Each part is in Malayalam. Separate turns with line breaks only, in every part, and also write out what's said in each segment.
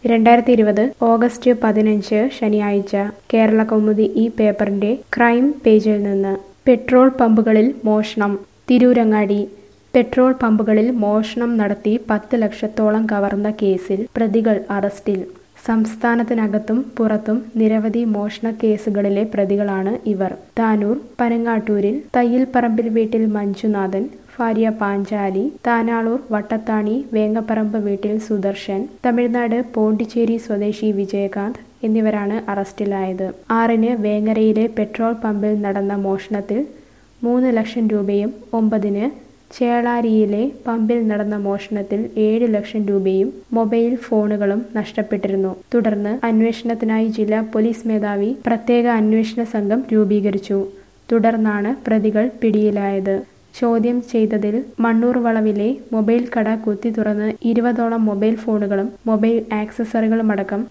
2020 ഓഗസ്റ്റ് 15 ശനിയാഴ്ച കേരളകൗമുദി ഈ പേപ്പറിന്റെ ക്രൈം പേജിൽ നിന്ന് പെട്രോൾ പമ്പുകളിൽ മോഷണം. തിരൂരങ്ങാടി പെട്രോൾ പമ്പുകളിൽ മോഷണം നടത്തി 10 ലക്ഷത്തോളം കവർന്ന കേസിൽ പ്രതികൾ അറസ്റ്റിൽ. സംസ്ഥാനത്തിനകത്തും പുറത്തും നിരവധി മോഷണ കേസുകളിലെ പ്രതികളാണ് ഇവർ. താനൂർ പനങ്ങാട്ടൂരിൽ തയ്യിൽപ്പറമ്പിൽ വീട്ടിൽ മഞ്ജുനാഥൻ, ഭാര്യ പാഞ്ചാലി, താനാളൂർ വട്ടത്താണി വേങ്ങപ്പറമ്പ് വീട്ടിൽ സുദർശൻ, തമിഴ്നാട് പോണ്ടിച്ചേരി സ്വദേശി വിജയകാന്ത് എന്നിവരാണ് അറസ്റ്റിലായത്. 6-ന് വേങ്ങരയിലെ പെട്രോൾ പമ്പിൽ നടന്ന മോഷണത്തിൽ 3 ലക്ഷം രൂപയും 9-ന് ചേളാരിയിലെ പമ്പിൽ നടന്ന മോഷണത്തിൽ 7 ലക്ഷം രൂപയും മൊബൈൽ ഫോണുകളും നഷ്ടപ്പെട്ടിരുന്നു. തുടർന്ന് അന്വേഷണത്തിനായി ജില്ലാ പോലീസ് മേധാവി പ്രത്യേക അന്വേഷണ സംഘം രൂപീകരിച്ചു. തുടർന്നാണ് പ്രതികൾ പിടിയിലായത്. ചോദ്യം ചെയ്തതിൽ മണ്ണൂർ വളവിലെ മൊബൈൽ കട കുത്തി തുറന്ന് 20ഓളം മൊബൈൽ ഫോണുകളും മൊബൈൽ ആക്സസറികളുമടക്കം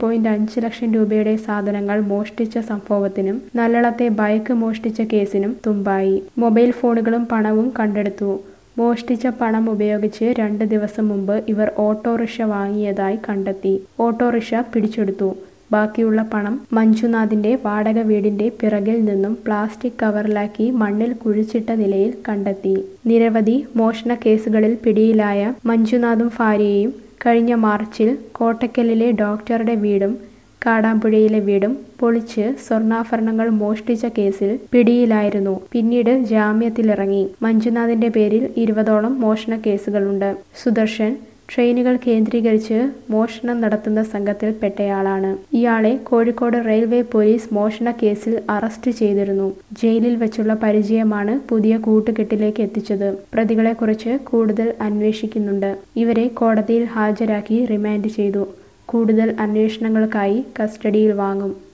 1.5 ലക്ഷം രൂപയുടെ സാധനങ്ങൾ മോഷ്ടിച്ച സംഭവത്തിനും നല്ലളത്തെ ബൈക്ക് മോഷ്ടിച്ച കേസിനും തുമ്പായി. മൊബൈൽ ഫോണുകളും പണവും കണ്ടെടുത്തു. മോഷ്ടിച്ച പണം ഉപയോഗിച്ച് 2 ദിവസം മുമ്പ് ഇവർ ഓട്ടോറിക്ഷ വാങ്ങിയതായി കണ്ടെത്തി. ഓട്ടോറിക്ഷ പിടിച്ചെടുത്തു. ബാക്കിയുള്ള പണം മഞ്ജുനാഥിന്റെ വാടക വീടിന്റെ പിറകിൽ നിന്നും പ്ലാസ്റ്റിക് കവറിലാക്കി മണ്ണിൽ കുഴിച്ചിട്ട നിലയിൽ കണ്ടെത്തി. നിരവധി മോഷണ കേസുകളിൽ പിടിയിലായ മഞ്ജുനാഥും ഭാര്യയും കഴിഞ്ഞ മാർച്ചിൽ കോട്ടക്കലിലെ ഡോക്ടറുടെ വീടും കാടാമ്പുഴയിലെ വീടും പൊളിച്ച് സ്വർണ്ണാഭരണങ്ങൾ മോഷ്ടിച്ച കേസിൽ പിടിയിലായിരുന്നു. പിന്നീട് ജാമ്യത്തിലിറങ്ങി. മഞ്ജുനാഥിന്റെ പേരിൽ 20ഓളം മോഷണ കേസുകളുണ്ട്. സുദർശൻ ട്രെയിനുകൾ കേന്ദ്രീകരിച്ച് മോഷണം നടത്തുന്ന സംഘത്തിൽപ്പെട്ടയാളാണ്. ഇയാളെ കോഴിക്കോട് റെയിൽവേ പോലീസ് മോഷണ കേസിൽ അറസ്റ്റ് ചെയ്തിരുന്നു. ജയിലിൽ വെച്ചുള്ള പരിചയമാണ് പുതിയ കൂട്ടുകെട്ടിലേക്ക് എത്തിച്ചത്. പ്രതികളെക്കുറിച്ച് കൂടുതൽ അന്വേഷിക്കുന്നുണ്ട്. ഇവരെ കോടതിയിൽ ഹാജരാക്കി റിമാൻഡ് ചെയ്തു. കൂടുതൽ അന്വേഷണങ്ങൾക്കായി കസ്റ്റഡിയിൽ വാങ്ങും.